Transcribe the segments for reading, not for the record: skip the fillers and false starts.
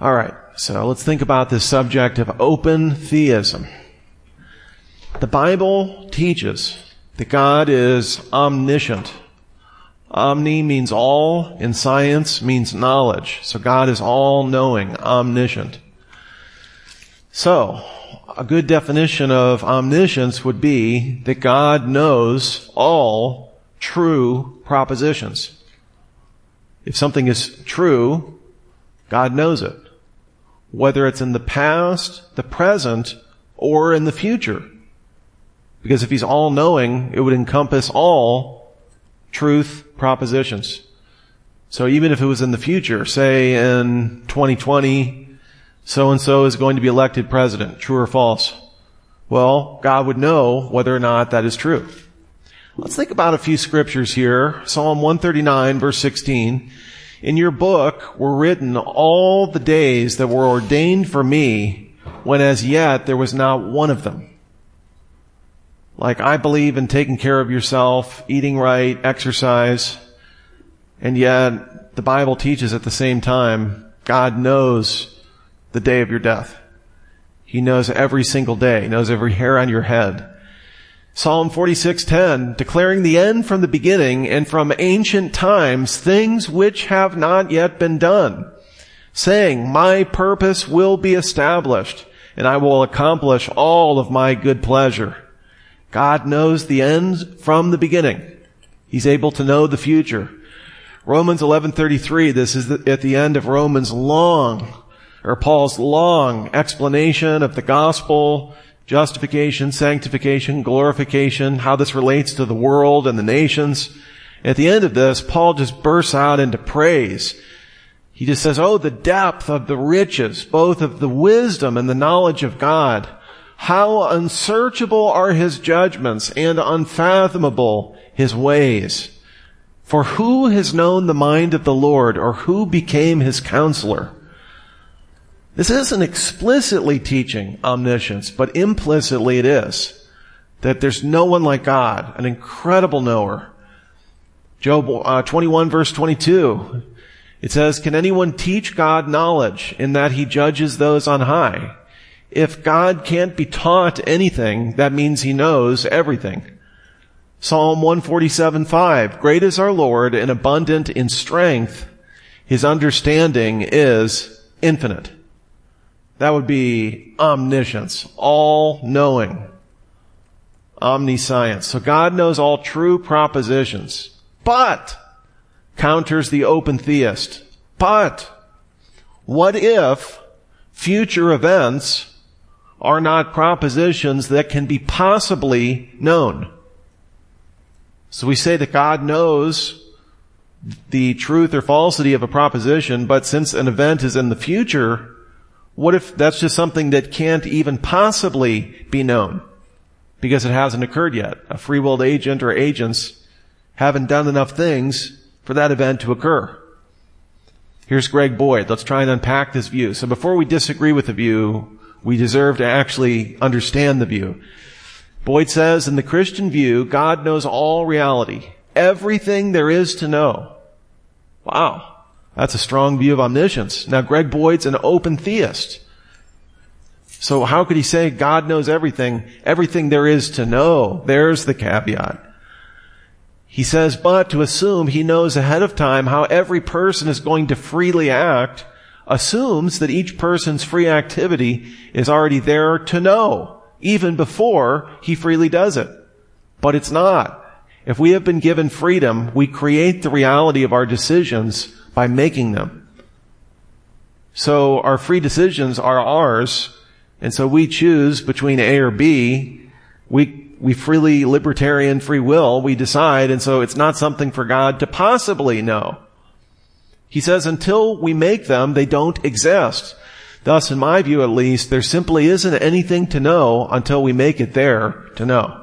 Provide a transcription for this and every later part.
All right, so let's think about this subject of open theism. The Bible teaches that God is omniscient. Omni means all, in science means knowledge. So God is all-knowing, omniscient. So, a good definition of omniscience would be that God knows all true propositions. If something is true, God knows it. Whether it's in the past, the present, or in the future. Because if He's all-knowing, it would encompass all truth propositions. So even if it was in the future, say in 2020, so-and-so is going to be elected president, true or false? Well, God would know whether or not that is true. Let's think about a few scriptures here. Psalm 139, verse 16. In your book were written all the days that were ordained for me, when as yet there was not one of them. Like, I believe in taking care of yourself, eating right, exercise, and yet the Bible teaches at the same time, God knows the day of your death. He knows every single day, knows every hair on your head. Psalm 46:10, declaring the end from the beginning and from ancient times, things which have not yet been done, saying, my purpose will be established, and I will accomplish all of my good pleasure. God knows the end from the beginning. He's able to know the future. Romans 11:33, this is at the end of Paul's long explanation of the gospel, justification, sanctification, glorification, how this relates to the world and the nations. At the end of this, Paul just bursts out into praise. He just says, oh, the depth of the riches, both of the wisdom and the knowledge of God. How unsearchable are His judgments and unfathomable His ways. For who has known the mind of the Lord, or who became His counselor? This isn't explicitly teaching omniscience, but implicitly it is. That there's no one like God, an incredible knower. Job 21 verse 22, it says, can anyone teach God knowledge in that He judges those on high? If God can't be taught anything, that means He knows everything. Psalm 147:5, great is our Lord and abundant in strength. His understanding is infinite. That would be omniscience, all-knowing, omniscience. So God knows all true propositions, but counters the open theist. But what if future events are not propositions that can be possibly known? So we say that God knows the truth or falsity of a proposition, but since an event is in the future, what if that's just something that can't even possibly be known because it hasn't occurred yet? A free-willed agent or agents haven't done enough things for that event to occur. Here's Greg Boyd. Let's try and unpack this view. So before we disagree with the view, we deserve to actually understand the view. Boyd says, in the Christian view, God knows all reality, everything there is to know. Wow. That's a strong view of omniscience. Now, Greg Boyd's an open theist. So how could he say God knows everything there is to know? There's the caveat. He says, but to assume He knows ahead of time how every person is going to freely act assumes that each person's free activity is already there to know, even before he freely does it. But it's not. If we have been given freedom, we create the reality of our decisions by making them. So our free decisions are ours, and so we choose between A or B. We freely, libertarian free will, we decide, and so it's not something for God to possibly know. He says until we make them, they don't exist. Thus, in my view at least, there simply isn't anything to know until we make it there to know.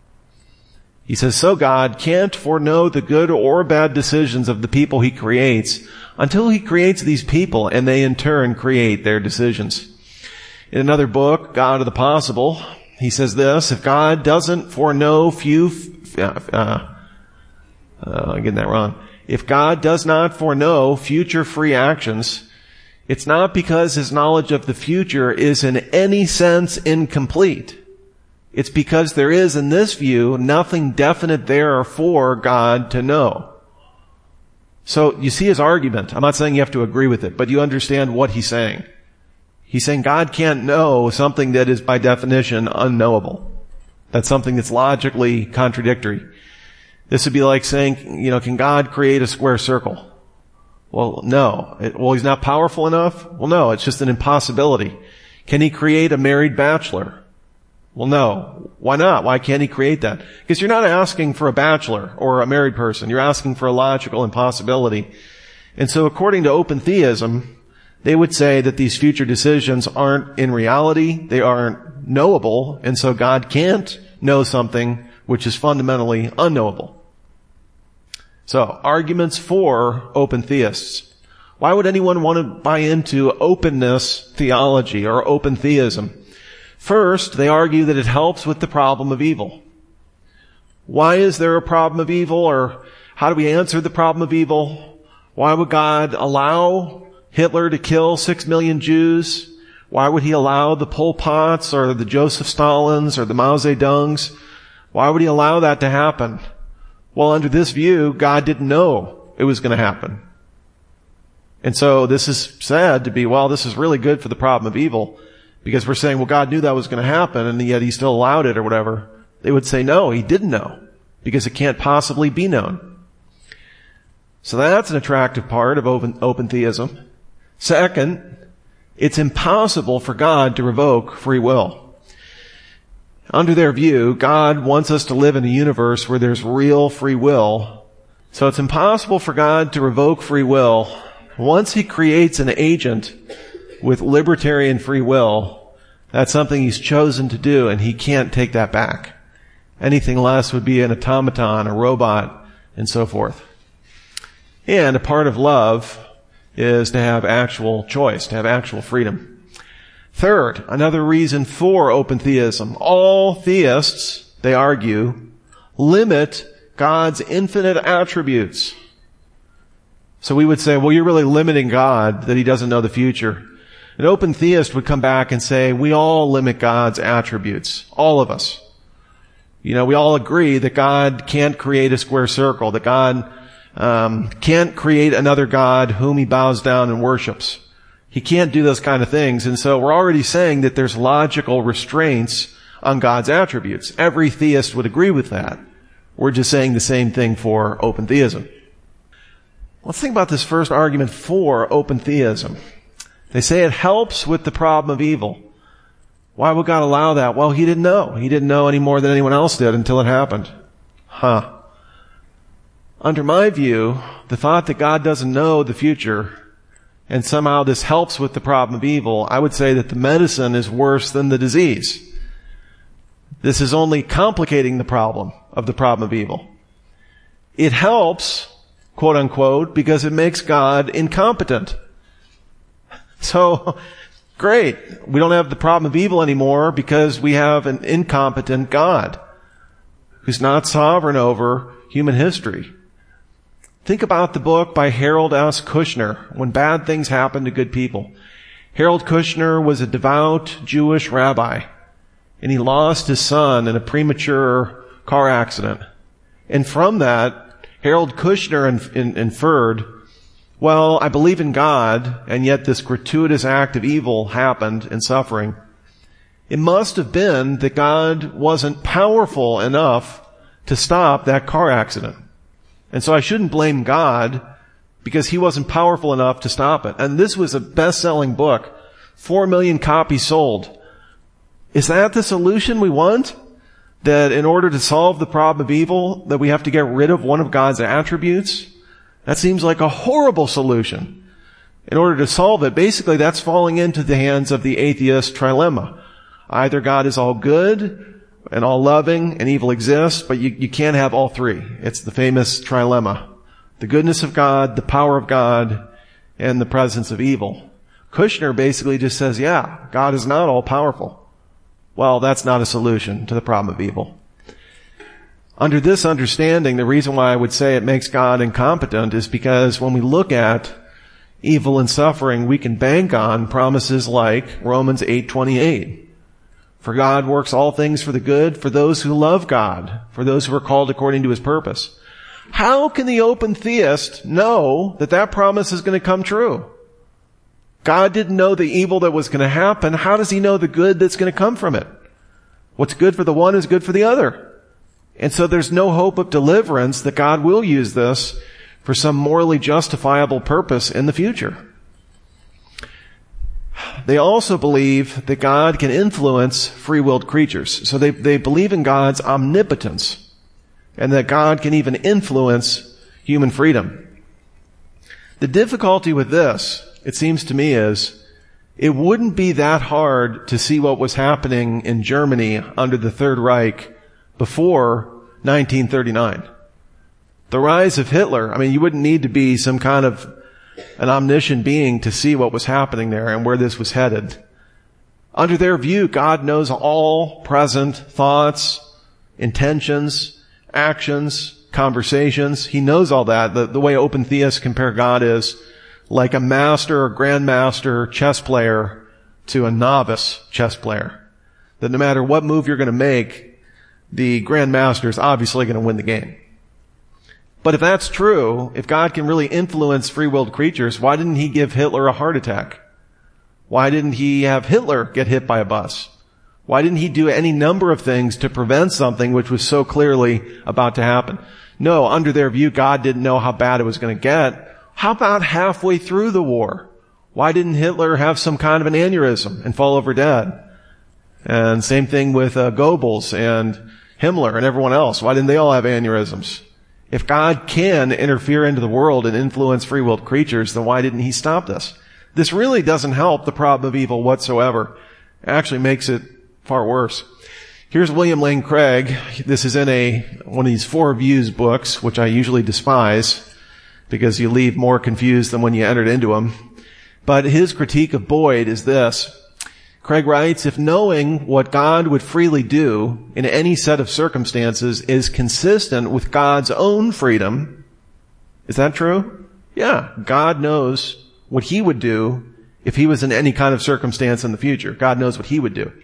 He says, so God can't foreknow the good or bad decisions of the people He creates until He creates these people and they in turn create their decisions. In another book, God of the Possible, he says this, if God doesn't foreknow I'm getting that wrong. If God does not foreknow future free actions, It's not because his knowledge of the future is in any sense incomplete. It's because there is, in this view, nothing definite there for God to know. So you see his argument. I'm not saying you have to agree with it, but you understand what he's saying. He's saying God can't know something that is by definition unknowable. That's something that's logically contradictory. This would be like saying, can God create a square circle? Well, no. Well, he's not powerful enough? Well, no, it's just an impossibility. Can he create a married bachelor? Well, no. Why not? Why can't he create that? Because you're not asking for a bachelor or a married person. You're asking for a logical impossibility. And so according to open theism, they would say that these future decisions aren't in reality, they aren't knowable, and so God can't know something which is fundamentally unknowable. So, arguments for open theists. Why would anyone want to buy into openness theology or open theism? First, they argue that it helps with the problem of evil. Why is there a problem of evil, or how do we answer the problem of evil? Why would God allow Hitler to kill 6 million Jews? Why would he allow the Pol Pots or the Joseph Stalins or the Mao Zedongs? Why would he allow that to happen? Well, under this view, God didn't know it was going to happen. And so this is said to be, this is really good for the problem of evil, because we're saying, God knew that was going to happen, and yet he still allowed it or whatever. They would say, no, he didn't know, because it can't possibly be known. So that's an attractive part of open theism. Second, it's impossible for God to revoke free will. Under their view, God wants us to live in a universe where there's real free will. So it's impossible for God to revoke free will. Once he creates an agent with libertarian free will, that's something he's chosen to do, and he can't take that back. Anything less would be an automaton, a robot, and so forth. And a part of love is to have actual choice, to have actual freedom. Third, another reason for open theism. All theists, they argue, limit God's infinite attributes. So we would say, you're really limiting God, that he doesn't know the future. An open theist would come back and say, we all limit God's attributes. All of us. We all agree that God can't create a square circle, that God can't create another God whom he bows down and worships. He can't do those kind of things. And so we're already saying that there's logical restraints on God's attributes. Every theist would agree with that. We're just saying the same thing for open theism. Let's think about this first argument for open theism. They say it helps with the problem of evil. Why would God allow that? Well, he didn't know. He didn't know any more than anyone else did until it happened. Under my view, the thought that God doesn't know the future and somehow this helps with the problem of evil, I would say that the medicine is worse than the disease. This is only complicating the problem of evil. It helps, quote unquote, because it makes God incompetent. So, great. We don't have the problem of evil anymore because we have an incompetent God who's not sovereign over human history. Think about the book by Harold S. Kushner, When Bad Things Happen to Good People. Harold Kushner was a devout Jewish rabbi, and he lost his son in a premature car accident. And from that, Harold Kushner inferred, I believe in God, and yet this gratuitous act of evil happened and suffering. It must have been that God wasn't powerful enough to stop that car accident. And so I shouldn't blame God because he wasn't powerful enough to stop it. And this was a best-selling book. 4 million copies sold. Is that the solution we want? That in order to solve the problem of evil, that we have to get rid of one of God's attributes? That seems like a horrible solution. In order to solve it, basically that's falling into the hands of the atheist trilemma. Either God is all good and all loving and evil exists, but you can't have all three. It's the famous trilemma. The goodness of God, the power of God, and the presence of evil. Kushner basically just says, God is not all powerful. Well, that's not a solution to the problem of evil. Under this understanding, the reason why I would say it makes God incompetent is because when we look at evil and suffering, we can bank on promises like Romans 8:28. For God works all things for the good for those who love God, for those who are called according to his purpose. How can the open theist know that that promise is going to come true? God didn't know the evil that was going to happen. How does he know the good that's going to come from it? What's good for the one is good for the other. And so there's no hope of deliverance that God will use this for some morally justifiable purpose in the future. They also believe that God can influence free-willed creatures. So they believe in God's omnipotence and that God can even influence human freedom. The difficulty with this, it seems to me, is it wouldn't be that hard to see what was happening in Germany under the Third Reich before 1939. The rise of Hitler, I mean, you wouldn't need to be some kind of an omniscient being to see what was happening there and where this was headed. Under their view, God knows all present thoughts, intentions, actions, conversations. He knows all that. The way open theists compare God is like a master or grandmaster chess player to a novice chess player. That no matter what move you're going to make, the grandmaster is obviously going to win the game. But if that's true, if God can really influence free-willed creatures, why didn't he give Hitler a heart attack? Why didn't he have Hitler get hit by a bus? Why didn't he do any number of things to prevent something which was so clearly about to happen? No, under their view, God didn't know how bad it was going to get. How about halfway through the war? Why didn't Hitler have some kind of an aneurysm and fall over dead? And same thing with Goebbels and Himmler and everyone else. Why didn't they all have aneurysms? If God can interfere into the world and influence free-willed creatures, then why didn't he stop this? This really doesn't help the problem of evil whatsoever. It actually makes it far worse. Here's William Lane Craig. This is in one of these 4 Views books, which I usually despise because you leave more confused than when you entered into them. But his critique of Boyd is this. Craig writes, if knowing what God would freely do in any set of circumstances is consistent with God's own freedom, is that true? Yeah, God knows what he would do if he was in any kind of circumstance in the future. God knows what he would do.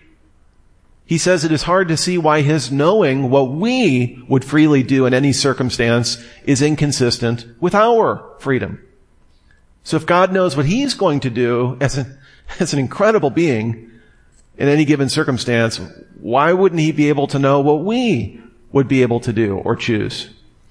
He says it is hard to see why his knowing what we would freely do in any circumstance is inconsistent with our freedom. So if God knows what he's going to do as an incredible being in any given circumstance, why wouldn't he be able to know what we would be able to do or choose?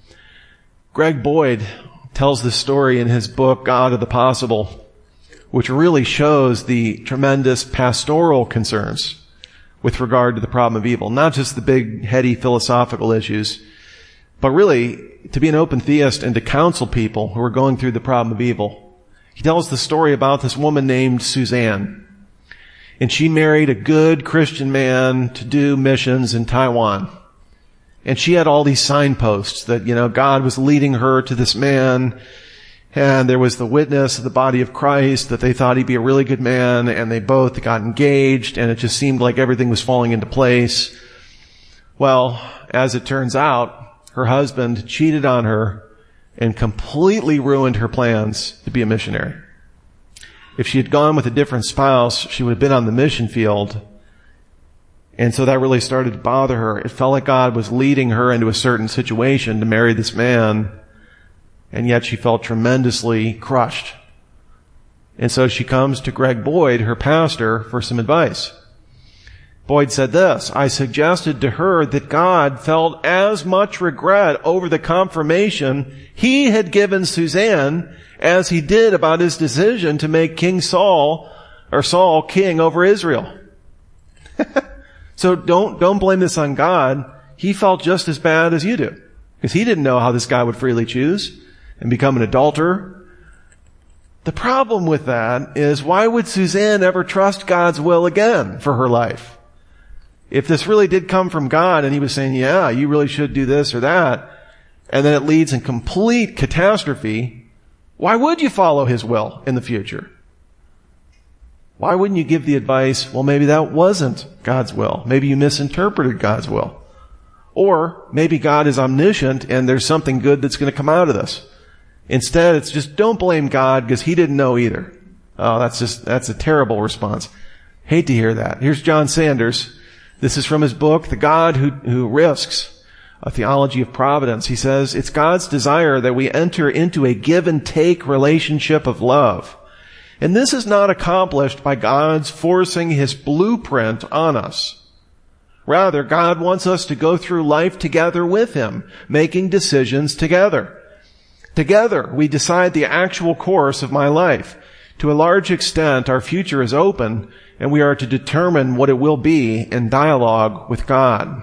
Greg Boyd tells this story in his book, God of the Possible, which really shows the tremendous pastoral concerns with regard to the problem of evil. Not just the big, heady philosophical issues, but really to be an open theist and to counsel people who are going through the problem of evil. He tells the story about this woman named Suzanne. And she married a good Christian man to do missions in Taiwan. And she had all these signposts that, God was leading her to this man. And there was the witness of the body of Christ that they thought he'd be a really good man. And they both got engaged. And it just seemed like everything was falling into place. Well, as it turns out, her husband cheated on her and completely ruined her plans to be a missionary. If she had gone with a different spouse, she would have been on the mission field. And so that really started to bother her. It felt like God was leading her into a certain situation to marry this man. And yet she felt tremendously crushed. And so she comes to Greg Boyd, her pastor, for some advice. Boyd said this, I suggested to her that God felt as much regret over the confirmation he had given Suzanne as he did about his decision to make Saul king over Israel. So don't blame this on God. He felt just as bad as you do, because he didn't know how this guy would freely choose and become an adulterer. The problem with that is, why would Suzanne ever trust God's will again for her life? If this really did come from God and he was saying, yeah, you really should do this or that, and then it leads in complete catastrophe, why would you follow his will in the future? Why wouldn't you give the advice, well, maybe that wasn't God's will. Maybe you misinterpreted God's will. Or maybe God is omniscient and there's something good that's going to come out of this. Instead, it's just don't blame God because he didn't know either. Oh, that's a terrible response. Hate to hear that. Here's John Sanders. This is from his book, The God Who Risks, A Theology of Providence. He says, it's God's desire that we enter into a give and take relationship of love. And this is not accomplished by God's forcing his blueprint on us. Rather, God wants us to go through life together with him, making decisions together. Together, we decide the actual course of my life. To a large extent, our future is open, and we are to determine what it will be in dialogue with God.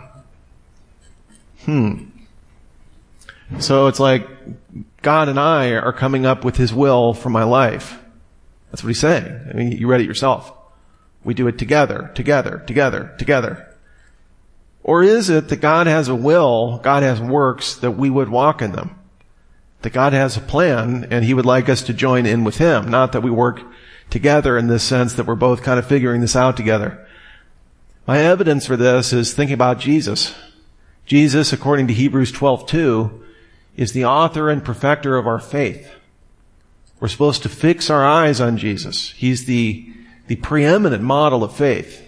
So it's like God and I are coming up with his will for my life. That's what he's saying. I mean, you read it yourself. We do it together, together, together, together. Or is it that God has a will, God has works, that we would walk in them? That God has a plan, and he would like us to join in with him, not that we work together in this sense that we're both kind of figuring this out together. My evidence for this is thinking about Jesus. Jesus, according to Hebrews 12:2, is the author and perfecter of our faith. We're supposed to fix our eyes on Jesus. He's the preeminent model of faith.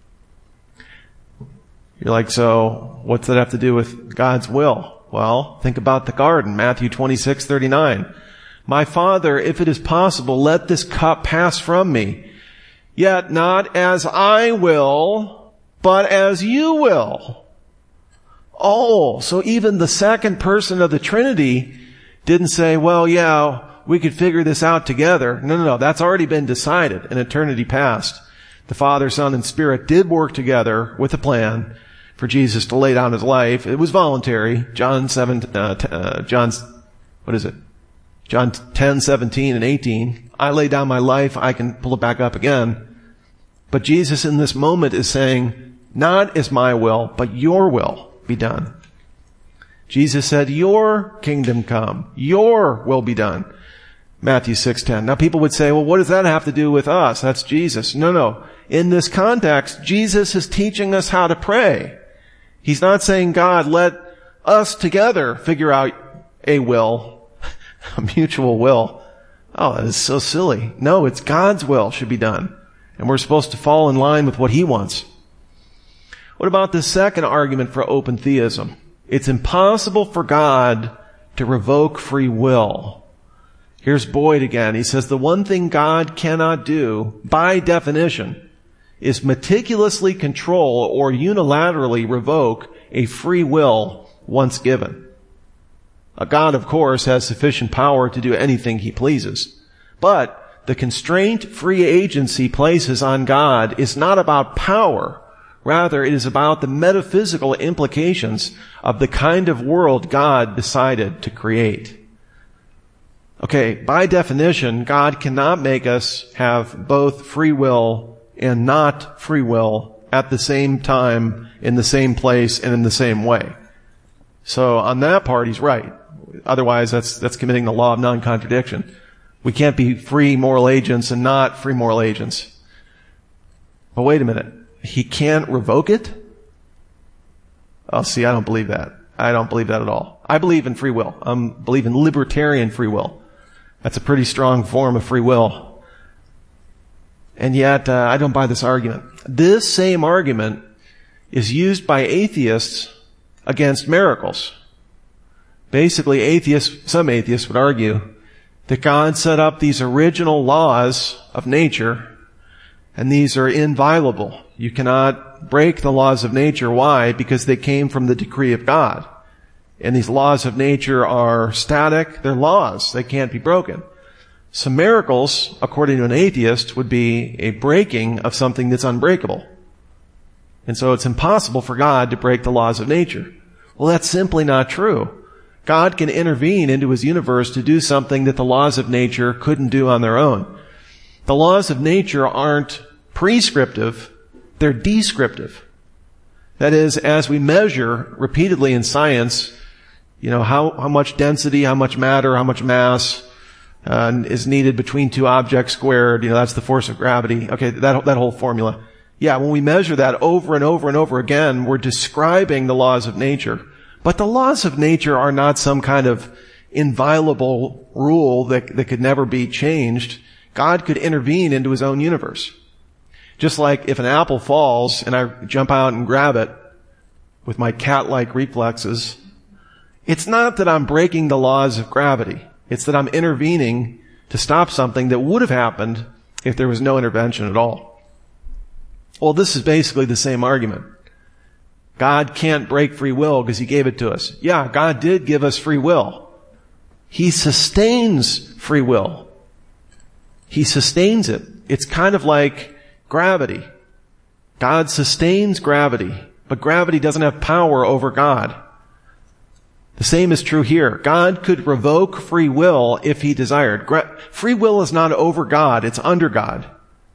You're like, so what's that have to do with God's will? Well, think about the garden, Matthew 26:39. My Father, if it is possible, let this cup pass from me. Yet not as I will, but as you will. Oh, so even the second person of the Trinity didn't say, well, yeah, we could figure this out together. No. That's already been decided in eternity past. The Father, Son, and Spirit did work together with a plan for Jesus to lay down his life. It was voluntary. John 10:17 and 18. I lay down my life, I can pull it back up again. But Jesus in this moment is saying, not as my will, but your will be done. Jesus said, your kingdom come, your will be done. Matthew 6:10. Now people would say, well, what does that have to do with us? That's Jesus. No. In this context, Jesus is teaching us how to pray. He's not saying, God, let us together figure out a will, a mutual will. Oh, that is so silly. No, it's God's will should be done. And we're supposed to fall in line with what he wants. What about the second argument for open theism? It's impossible for God to revoke free will. Here's Boyd again. He says, the one thing God cannot do, by definition, is meticulously control or unilaterally revoke a free will once given. A God, of course, has sufficient power to do anything he pleases. But the constraint free agency places on God is not about power. Rather, it is about the metaphysical implications of the kind of world God decided to create. Okay, by definition, God cannot make us have both free will and not free will at the same time, in the same place, and in the same way. So on that part, he's right. Otherwise, that's committing the law of non-contradiction. We can't be free moral agents and not free moral agents. But wait a minute. He can't revoke it? Oh, see, I don't believe that. I don't believe that at all. I believe in free will. I believe in libertarian free will. That's a pretty strong form of free will. And yet, I don't buy this argument. This same argument is used by atheists against miracles. Basically, some atheists would argue that God set up these original laws of nature, and these are inviolable. You cannot break the laws of nature. Why? Because they came from the decree of God. And these laws of nature are static. They're laws. They can't be broken. So miracles, according to an atheist, would be a breaking of something that's unbreakable. And so it's impossible for God to break the laws of nature. Well, that's simply not true. God can intervene into his universe to do something that the laws of nature couldn't do on their own. The laws of nature aren't prescriptive, they're descriptive. That is, as we measure repeatedly in science, how much density, how much matter, how much mass is needed between two objects squared, that's the force of gravity. Okay, that whole formula. Yeah, when we measure that over and over and over again, we're describing the laws of nature. But the laws of nature are not some kind of inviolable rule that could never be changed. God could intervene into his own universe. Just like if an apple falls and I jump out and grab it with my cat-like reflexes, it's not that I'm breaking the laws of gravity. It's that I'm intervening to stop something that would have happened if there was no intervention at all. Well, this is basically the same argument. God can't break free will because he gave it to us. Yeah, God did give us free will. He sustains free will. He sustains it. It's kind of like gravity. God sustains gravity, but gravity doesn't have power over God. The same is true here. God could revoke free will if he desired. Free will is not over God, it's under God.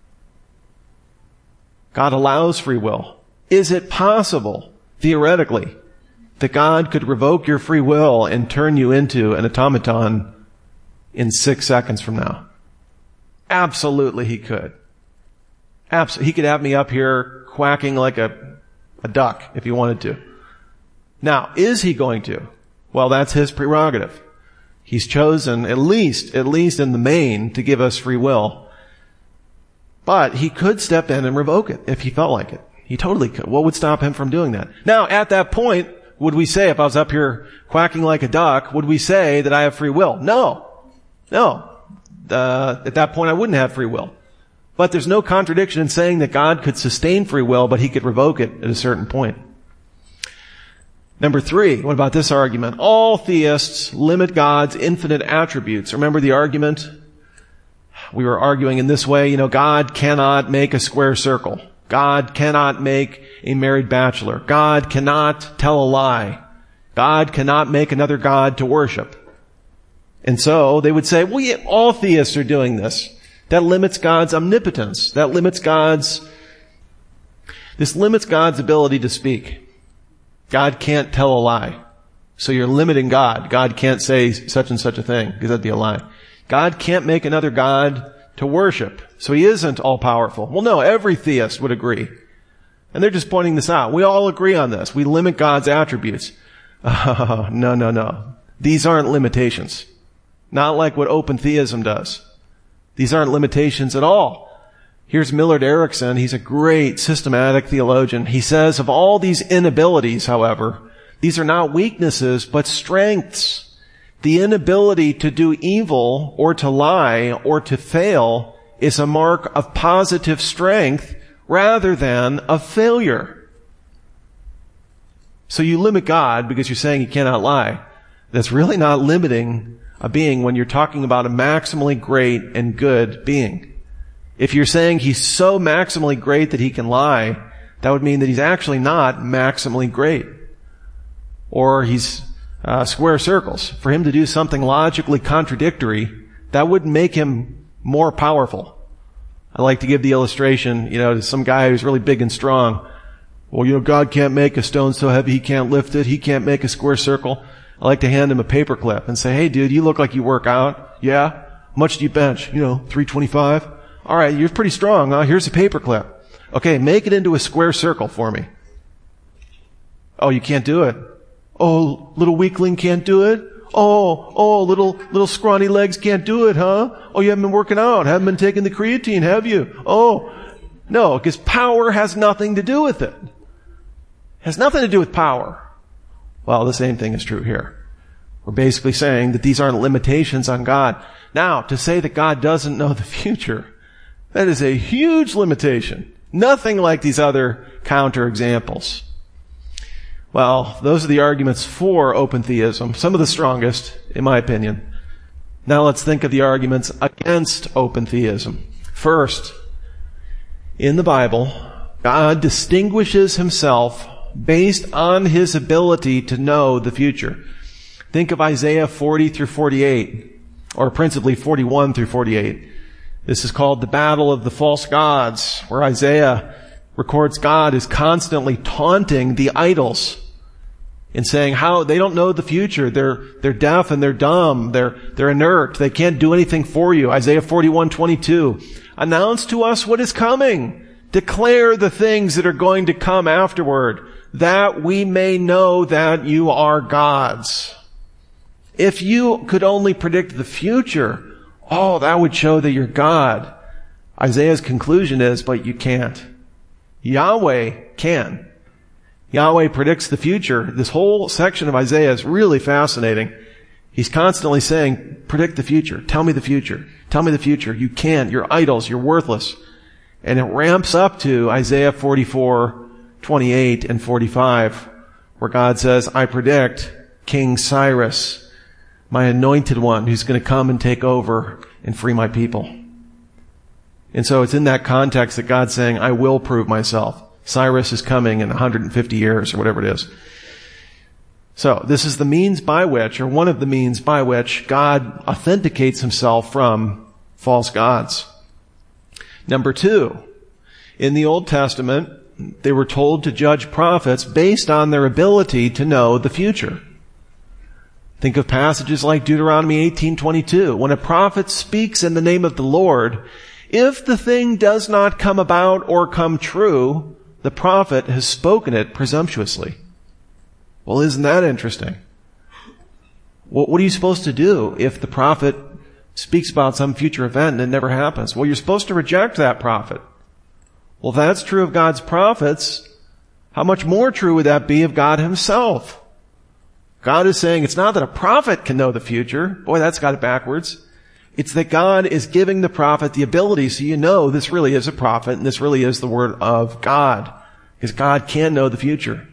God allows free will. Is it possible, theoretically, that God could revoke your free will and turn you into an automaton in 6 seconds from now? Absolutely he could. He could have me up here quacking like a duck if he wanted to. Now, is he going to? Well, that's his prerogative. He's chosen, at least in the main, to give us free will. But he could step in and revoke it if he felt like it. He totally could. What would stop him from doing that? Now, at that point, would we say, if I was up here quacking like a duck, would we say that I have free will? No. At that point, I wouldn't have free will. But there's no contradiction in saying that God could sustain free will, but he could revoke it at a certain point. Number 3, what about this argument? All theists limit God's infinite attributes. Remember the argument? We were arguing in this way, God cannot make a square circle. God cannot make a married bachelor. God cannot tell a lie. God cannot make another God to worship. And so they would say, well, yeah, all theists are doing this. That limits God's omnipotence. This limits God's ability to speak. God can't tell a lie. So you're limiting God. God can't say such and such a thing, because that'd be a lie. God can't make another God to worship. So he isn't all-powerful. Well, no, every theist would agree. And they're just pointing this out. We all agree on this. We limit God's attributes. No. These aren't limitations. Not like what open theism does. These aren't limitations at all. Here's Millard Erickson. He's a great systematic theologian. He says of all these inabilities, however, these are not weaknesses, but strengths. The inability to do evil or to lie or to fail is a mark of positive strength rather than of failure. So you limit God because you're saying he cannot lie. That's really not limiting a being when you're talking about a maximally great and good being. If you're saying he's so maximally great that he can lie, that would mean that he's actually not maximally great. Or he's square circles. For him to do something logically contradictory, that wouldn't make him more powerful. I like to give the illustration, to some guy who's really big and strong. Well, God can't make a stone so heavy he can't lift it. He can't make a square circle. I like to hand him a paperclip and say, hey dude, you look like you work out. Yeah? How much do you bench? 325? All right, you're pretty strong, huh? Here's a paperclip. Okay, make it into a square circle for me. Oh, you can't do it. Oh, little weakling can't do it? Oh, little scrawny legs can't do it, huh? Oh, you haven't been working out, haven't been taking the creatine, have you? Oh, no, because power has nothing to do with it. It has nothing to do with power. Well, the same thing is true here. We're basically saying that these aren't limitations on God. Now, to say that God doesn't know the future, that is a huge limitation. Nothing like these other counterexamples. Well, those are the arguments for open theism, some of the strongest, in my opinion. Now let's think of the arguments against open theism. First, in the Bible, God distinguishes himself based on his ability to know the future. Think of Isaiah 40 through 48, or principally 41 through 48. This is called the battle of the false gods, where Isaiah records God is constantly taunting the idols and saying how they don't know the future. They're deaf and they're dumb. They're inert. They can't do anything for you. Isaiah 41:22. Announce to us what is coming. Declare the things that are going to come afterward, that we may know that you are gods. If you could only predict the future, that would show that you're God. Isaiah's conclusion is, but you can't. Yahweh can. Yahweh predicts the future. This whole section of Isaiah is really fascinating. He's constantly saying, predict the future. Tell me the future. Tell me the future. You can't. You're idols. You're worthless. And it ramps up to Isaiah 44:28 and 45, where God says, I predict King Cyrus, my anointed one, who's going to come and take over and free my people. And so it's in that context that God's saying, I will prove myself. Cyrus is coming in 150 years or whatever it is. So this is the means by which, or one of the means by which, God authenticates himself from false gods. Number 2, in the Old Testament, they were told to judge prophets based on their ability to know the future. Think of passages like Deuteronomy 18:22. When a prophet speaks in the name of the Lord, if the thing does not come about or come true, the prophet has spoken it presumptuously. Well, isn't that interesting? What are you supposed to do if the prophet speaks about some future event and it never happens? Well, you're supposed to reject that prophet. Well, if that's true of God's prophets, how much more true would that be of God himself? God is saying it's not that a prophet can know the future. Boy, that's got it backwards. It's that God is giving the prophet the ability so you know this really is a prophet and this really is the word of God. Because God can know the future.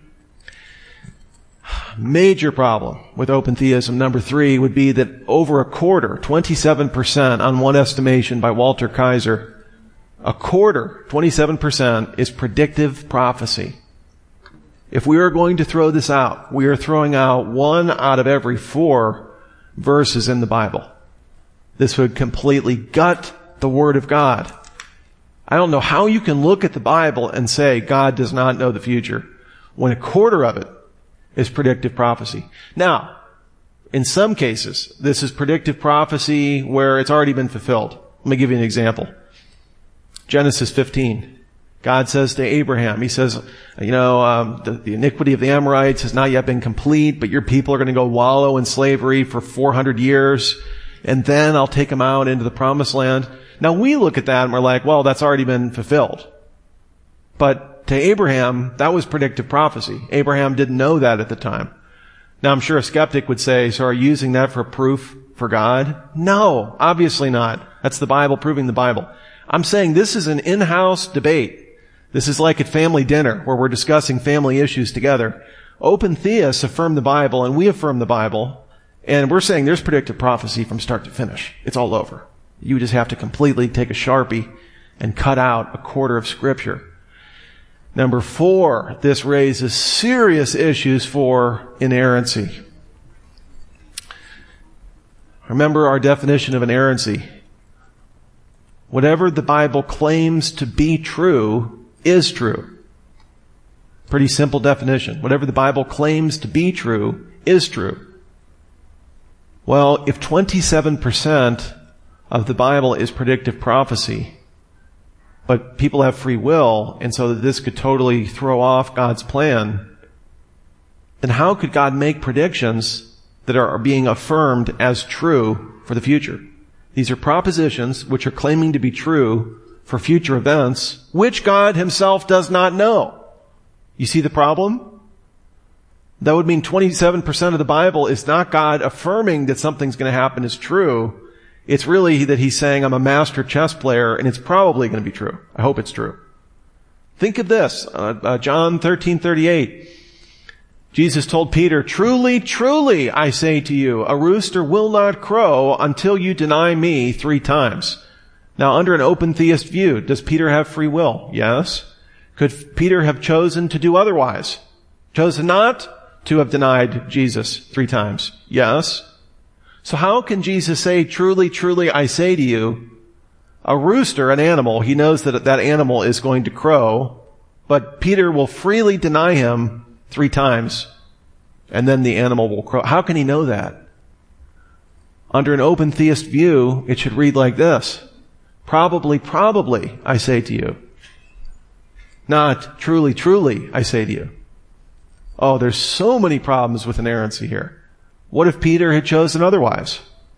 Major problem with open theism, number 3, would be that over a quarter, 27% on one estimation by Walter Kaiser, a quarter, 27%, is predictive prophecy. If we are going to throw this out, we are throwing out 1 out of every 4 verses in the Bible. This would completely gut the Word of God. I don't know how you can look at the Bible and say God does not know the future when a quarter of it is predictive prophecy. Now, in some cases, this is predictive prophecy where it's already been fulfilled. Let me give you an example. Genesis 15. God says to Abraham, he says, the iniquity of the Amorites has not yet been complete, but your people are going to go wallow in slavery for 400 years, and then I'll take them out into the promised land. Now we look at that and we're like, well, that's already been fulfilled. But to Abraham, that was predictive prophecy. Abraham didn't know that at the time. Now I'm sure a skeptic would say, so are you using that for proof for God? No, obviously not. That's the Bible proving the Bible. I'm saying this is an in-house debate. This is like at family dinner where we're discussing family issues together. Open theists affirm the Bible and we affirm the Bible, and we're saying there's predictive prophecy from start to finish. It's all over. You just have to completely take a Sharpie and cut out a quarter of Scripture. Number 4, this raises serious issues for inerrancy. Remember our definition of inerrancy. Whatever the Bible claims to be true is true. Pretty simple definition. Whatever the Bible claims to be true is true. Well, if 27% of the Bible is predictive prophecy, but people have free will, and so that this could totally throw off God's plan, then how could God make predictions that are being affirmed as true for the future? These are propositions which are claiming to be true for future events, which God himself does not know. You see the problem? That would mean 27% of the Bible is not God affirming that something's going to happen is true. It's really that he's saying, I'm a master chess player, and it's probably going to be true. I hope it's true. Think of this. John 13:38. Jesus told Peter, truly, truly, I say to you, a rooster will not crow until you deny me 3 times. Now, under an open theist view, does Peter have free will? Yes. Could Peter have chosen to do otherwise? Chosen not to have denied Jesus 3 times? Yes. So how can Jesus say, truly, truly, I say to you, a rooster, an animal, he knows that that animal is going to crow, but Peter will freely deny him 3 times, and then the animal will crow. How can he know that? Under an open theist view, it should read like this. Probably, probably, I say to you. Not truly, truly, I say to you. Oh, there's so many problems with inerrancy here. What if Peter had chosen otherwise?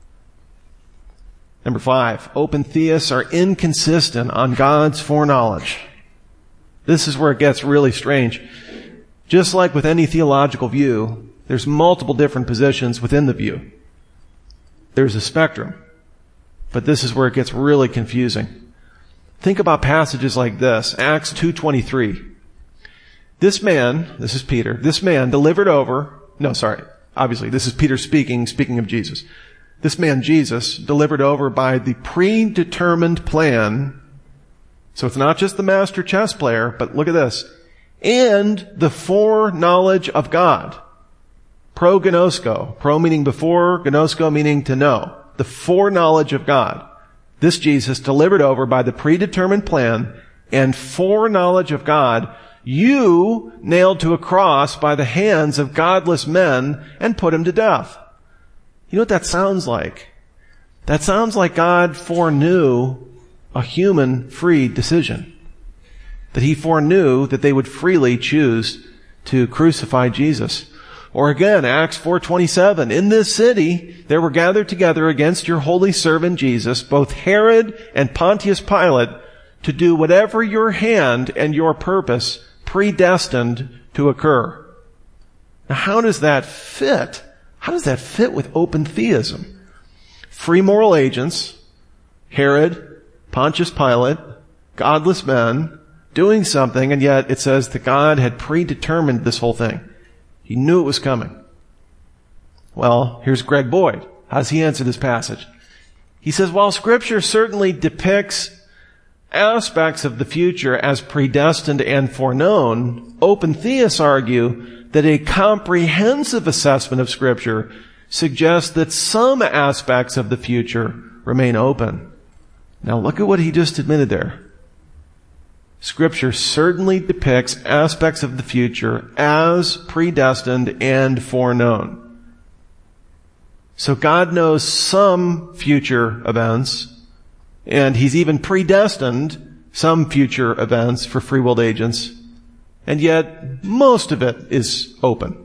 Number 5, open theists are inconsistent on God's foreknowledge. This is where it gets really strange. Just like with any theological view, there's multiple different positions within the view. There's a spectrum. But this is where it gets really confusing. Think about passages like this, Acts 2:23. This is Peter, this man delivered over, obviously this is Peter speaking of Jesus. This man, Jesus, delivered over by the predetermined plan. So it's not just the master chess player, but look at this. And the foreknowledge of God. Prognosko. Pro meaning before, gnosko meaning to know. The foreknowledge of God. This Jesus delivered over by the predetermined plan and foreknowledge of God, you nailed to a cross by the hands of godless men and put him to death. You know what that sounds like? That sounds like God foreknew a human free decision. That he foreknew that they would freely choose to crucify Jesus. Or again, Acts 4:27, in this city there were gathered together against your holy servant Jesus, both Herod and Pontius Pilate, to do whatever your hand and your purpose predestined to occur. Now how does that fit? How does that fit with open theism? Free moral agents, Herod, Pontius Pilate, godless men, doing something, and yet it says that God had predetermined this whole thing. He knew it was coming. Well, here's Greg Boyd. How does he answer this passage? He says, while Scripture certainly depicts aspects of the future as predestined and foreknown, open theists argue that a comprehensive assessment of Scripture suggests that some aspects of the future remain open. Now look at what he just admitted there. Scripture certainly depicts aspects of the future as predestined and foreknown. So God knows some future events, and he's even predestined some future events for free-willed agents, and yet most of it is open.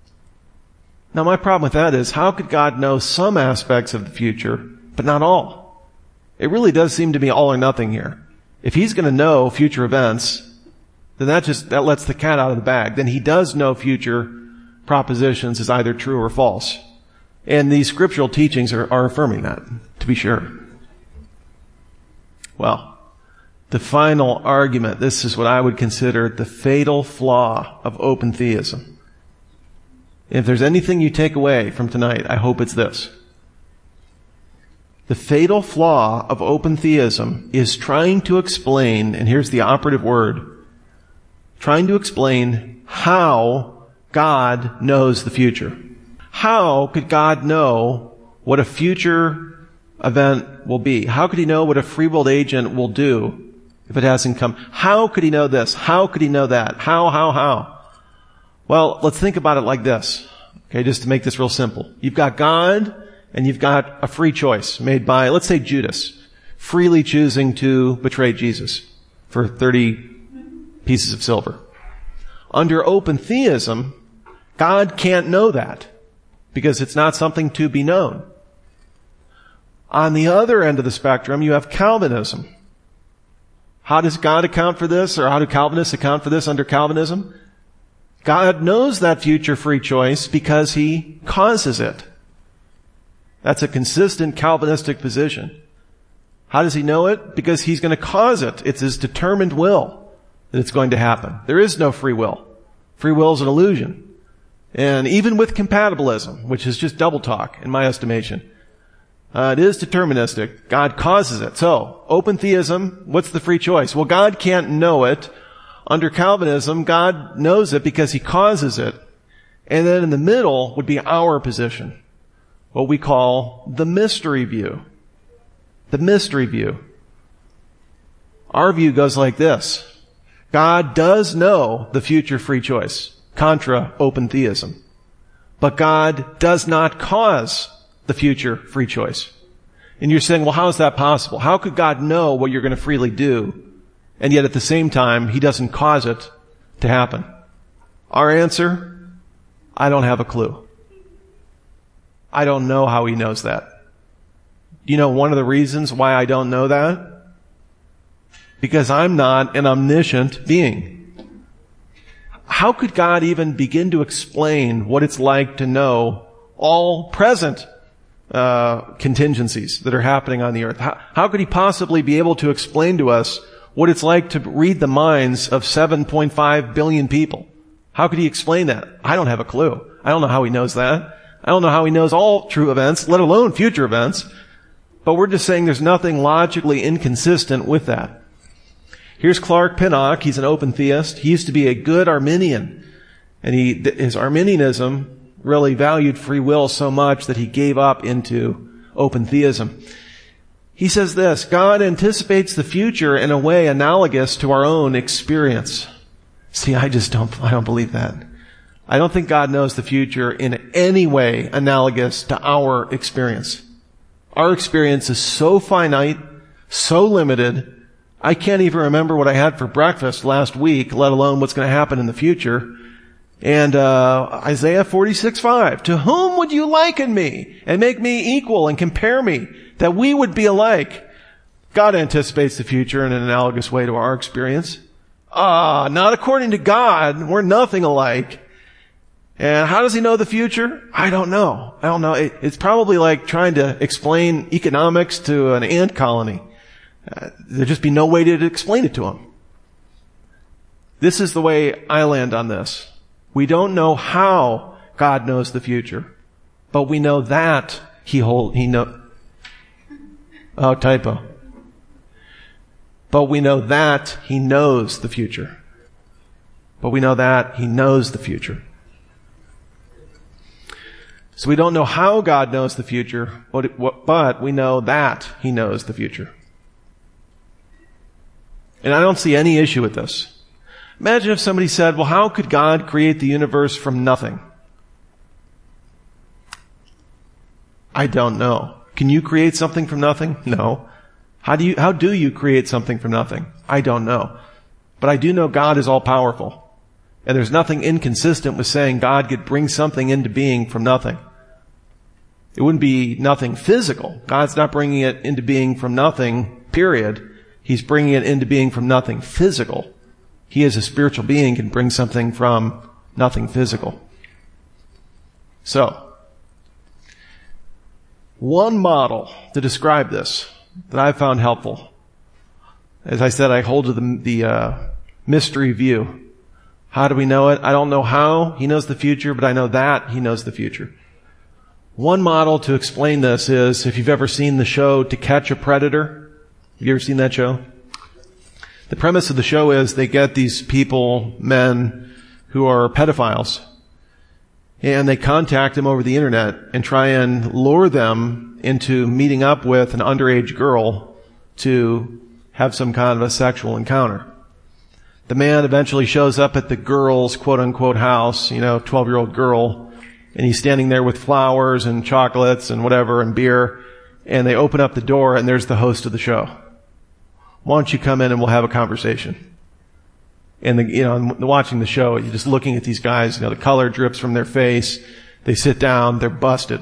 Now my problem with that is, how could God know some aspects of the future, but not all? It really does seem to be all or nothing here. If he's going to know future events, then that lets the cat out of the bag. Then he does know future propositions as either true or false. And these scriptural teachings are affirming that, to be sure. Well, the final argument, this is what I would consider the fatal flaw of open theism. If there's anything you take away from tonight, I hope it's this. The fatal flaw of open theism is trying to explain, and here's the operative word, trying to explain how God knows the future. How could God know what a future event will be? How could he know what a free-willed agent will do if it hasn't come? How could he know this? How could he know that? How? Well, let's think about it like this. Okay, just to make this real simple. You've got God, and you've got a free choice made by, let's say, Judas, freely choosing to betray Jesus for 30 pieces of silver. Under open theism, God can't know that because it's not something to be known. On the other end of the spectrum, you have Calvinism. How does God account for this, or how do Calvinists account for this under Calvinism? God knows that future free choice because he causes it. That's a consistent Calvinistic position. How does he know it? Because he's going to cause it. It's his determined will that it's going to happen. There is no free will. Free will is an illusion. And even with compatibilism, which is just double talk in my estimation, it is deterministic. God causes it. So, open theism, what's the free choice? Well, God can't know it. Under Calvinism, God knows it because he causes it. And then in the middle would be our position. What we call the mystery view. The mystery view. Our view goes like this. God does know the future free choice, contra open theism. But God does not cause the future free choice. And you're saying, well, how is that possible? How could God know what you're going to freely do, and yet at the same time, he doesn't cause it to happen? Our answer, I don't have a clue. I don't know how he knows that. Do you know one of the reasons why I don't know that? Because I'm not an omniscient being. How could God even begin to explain what it's like to know all present contingencies that are happening on the earth? How could he possibly be able to explain to us what it's like to read the minds of 7.5 billion people? How could he explain that? I don't have a clue. I don't know how he knows that. I don't know how he knows all true events, let alone future events. But we're just saying there's nothing logically inconsistent with that. Here's Clark Pinnock. He's an open theist. He used to be a good Arminian. And his Arminianism really valued free will so much that he gave up into open theism. He says this: God anticipates the future in a way analogous to our own experience. See, I don't believe that. I don't think God knows the future in any way analogous to our experience. Our experience is so finite, so limited, I can't even remember what I had for breakfast last week, let alone what's going to happen in the future. And Isaiah 46:5, to whom would you liken me and make me equal and compare me, that we would be alike? God anticipates the future in an analogous way to our experience. Not according to God. We're nothing alike. And how does he know the future? I don't know. It's probably like trying to explain economics to an ant colony. There'd just be no way to explain it to him. This is the way I land on this. We don't know how God knows the future, but we know that typo. But we know that he knows the future. But we know that he knows the future. So we don't know how God knows the future, but we know that he knows the future. And I don't see any issue with this. Imagine if somebody said, well, how could God create the universe from nothing? I don't know. Can you create something from nothing? No. How do you create something from nothing? I don't know. But I do know God is all powerful. And there's nothing inconsistent with saying God could bring something into being from nothing. It wouldn't be nothing physical. God's not bringing it into being from nothing, period. He's bringing it into being from nothing physical. He as a spiritual being can bring something from nothing physical. So, one model to describe this that I found helpful. As I said, I hold to the mystery view. How do we know it? I don't know how he knows the future, but I know that he knows the future. One model to explain this is, if you've ever seen the show To Catch a Predator. Have you ever seen that show? The premise of the show is they get these people, men, who are pedophiles, and they contact them over the internet and try and lure them into meeting up with an underage girl to have some kind of a sexual encounter. The man eventually shows up at the girl's quote-unquote house, 12-year-old girl, and he's standing there with flowers and chocolates and whatever and beer, and they open up the door and there's the host of the show. Why don't you come in and we'll have a conversation? And watching the show, you're just looking at these guys, the color drips from their face. They sit down, they're busted.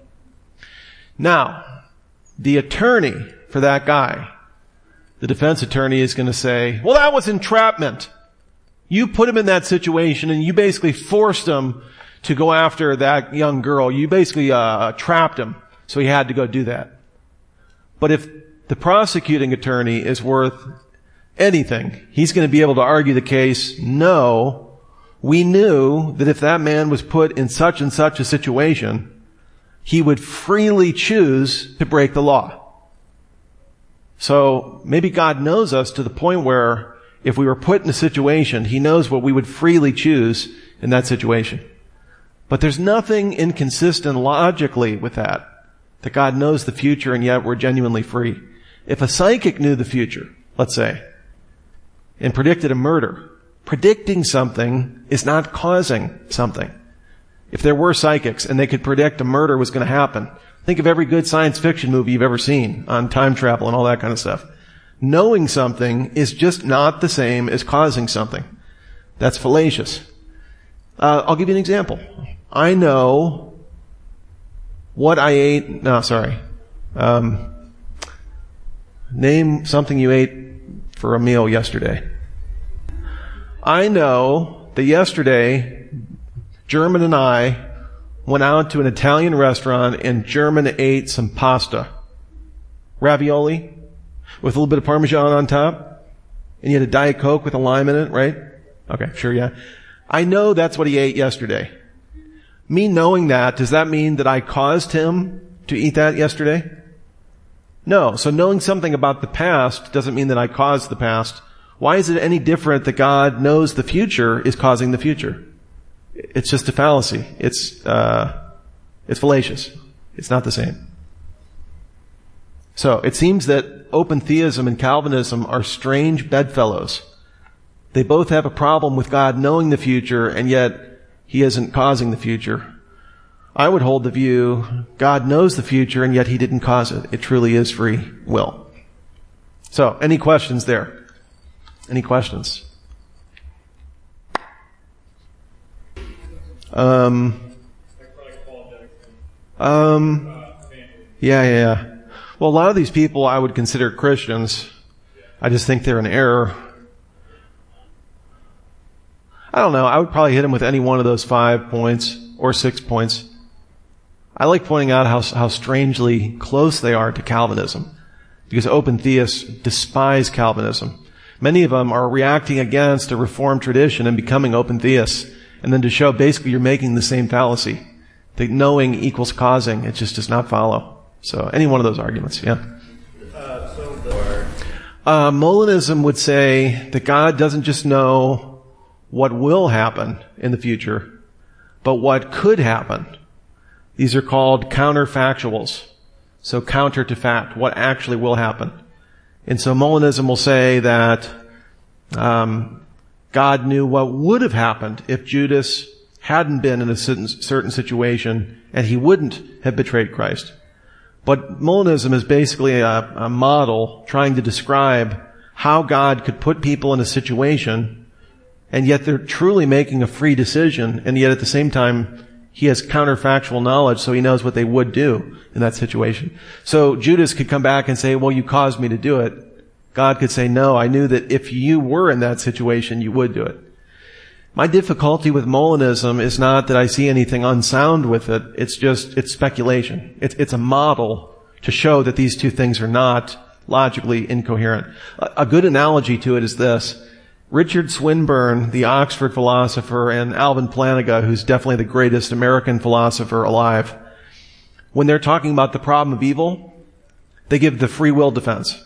Now, the attorney for that guy, the defense attorney, is going to say, well, that was entrapment. You put him in that situation and you basically forced him to go after that young girl. You basically trapped him, so he had to go do that. But if the prosecuting attorney is worth anything, he's going to be able to argue the case, no, we knew that if that man was put in such and such a situation, he would freely choose to break the law. So maybe God knows us to the point where if we were put in a situation, he knows what we would freely choose in that situation. But there's nothing inconsistent logically with that God knows the future and yet we're genuinely free. If a psychic knew the future, let's say, and predicted a murder, predicting something is not causing something. If there were psychics and they could predict a murder was going to happen, think of every good science fiction movie you've ever seen on time travel and all that kind of stuff. Knowing something is just not the same as causing something. That's fallacious. I'll give you an example. I know what I ate, no, sorry. Name something you ate for a meal yesterday. I know that yesterday, German and I went out to an Italian restaurant and German ate some pasta. Ravioli with a little bit of Parmesan on top. And you had a Diet Coke with a lime in it, right? Okay, sure, yeah. I know that's what he ate yesterday. Me knowing that, does that mean that I caused him to eat that yesterday? No. So knowing something about the past doesn't mean that I caused the past. Why is it any different that God knows the future is causing the future? It's just a fallacy. It's fallacious. It's not the same. So it seems that open theism and Calvinism are strange bedfellows. They both have a problem with God knowing the future, and yet He isn't causing the future. I would hold the view, God knows the future, and yet He didn't cause it. It truly is free will. So, any questions there? Any questions? Yeah. Well, a lot of these people I would consider Christians. I just think they're in error. I don't know. I would probably hit them with any one of those 5 points or 6 points. I like pointing out how strangely close they are to Calvinism, because open theists despise Calvinism. Many of them are reacting against a Reformed tradition and becoming open theists, and then to show basically you're making the same fallacy, that knowing equals causing. It just does not follow. So any one of those arguments, yeah. Molinism would say that God doesn't just know what will happen in the future, but what could happen. These are called counterfactuals. So counter to fact, what actually will happen. And so Molinism will say that God knew what would have happened if Judas hadn't been in a certain situation, and he wouldn't have betrayed Christ. But Molinism is basically a model trying to describe how God could put people in a situation, and yet they're truly making a free decision, and yet at the same time, He has counterfactual knowledge, so He knows what they would do in that situation. So Judas could come back and say, well, you caused me to do it. God could say, no, I knew that if you were in that situation, you would do it. My difficulty with Molinism is not that I see anything unsound with it. It's speculation. It's a model to show that these two things are not logically incoherent. A good analogy to it is this. Richard Swinburne, the Oxford philosopher, and Alvin Plantinga, who's definitely the greatest American philosopher alive, when they're talking about the problem of evil, they give the free will defense.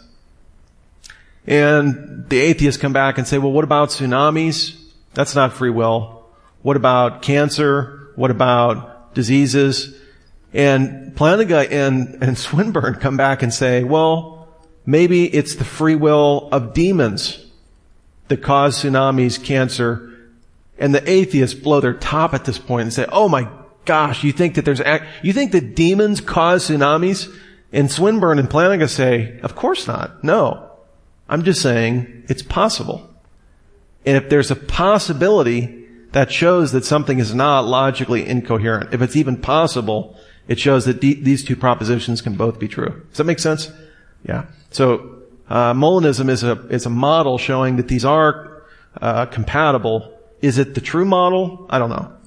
And the atheists come back and say, well, what about tsunamis? That's not free will. What about cancer? What about diseases? And Plantinga and Swinburne come back and say, well, maybe it's the free will of demons that cause tsunamis, cancer. And the atheists blow their top at this point and say, oh my gosh, you think that demons cause tsunamis? And Swinburne and Plantinga say, of course not. No. I'm just saying it's possible. And if there's a possibility, that shows that something is not logically incoherent. If it's even possible, it shows that these two propositions can both be true. Does that make sense? Yeah. So Molinism is a model showing that these are compatible. Is it the true model? I don't know.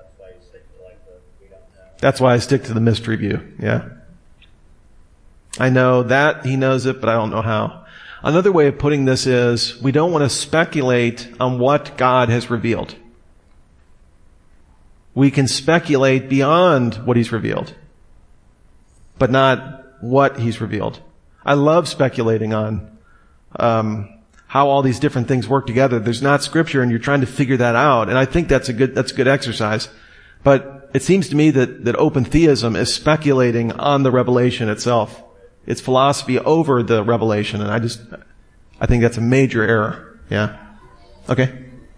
That's why I stick to the mystery view. Yeah. I know that He knows it, but I don't know how. Another way of putting this is, we don't want to speculate on what God has revealed. We can speculate beyond what He's revealed, but not what He's revealed. I love speculating on how all these different things work together. There's not Scripture, and you're trying to figure that out, and I think that's a good exercise. But it seems to me that open theism is speculating on the revelation itself. It's philosophy over the revelation, and I think that's a major error. Yeah. Okay.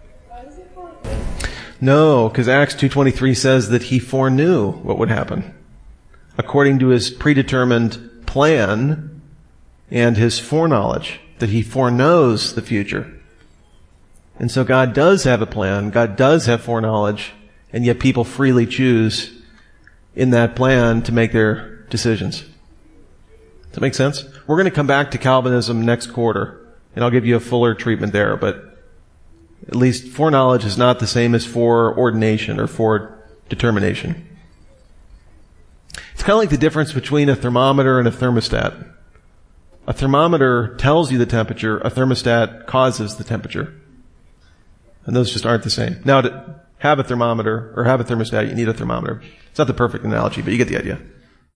No, because Acts 2:23 says that He foreknew what would happen according to His predetermined plan and His foreknowledge, that He foreknows the future. And so God does have a plan, God does have foreknowledge, and yet people freely choose. in that plan to make their decisions. Does that make sense? We're going to come back to Calvinism next quarter, and I'll give you a fuller treatment there, but at least foreknowledge is not the same as foreordination or foredetermination. It's kind of like the difference between a thermometer and a thermostat. A thermometer tells you the temperature, a thermostat causes the temperature. And those just aren't the same. Now, to have a thermometer or have a thermostat, you need a thermometer. It's not the perfect analogy, but you get the idea.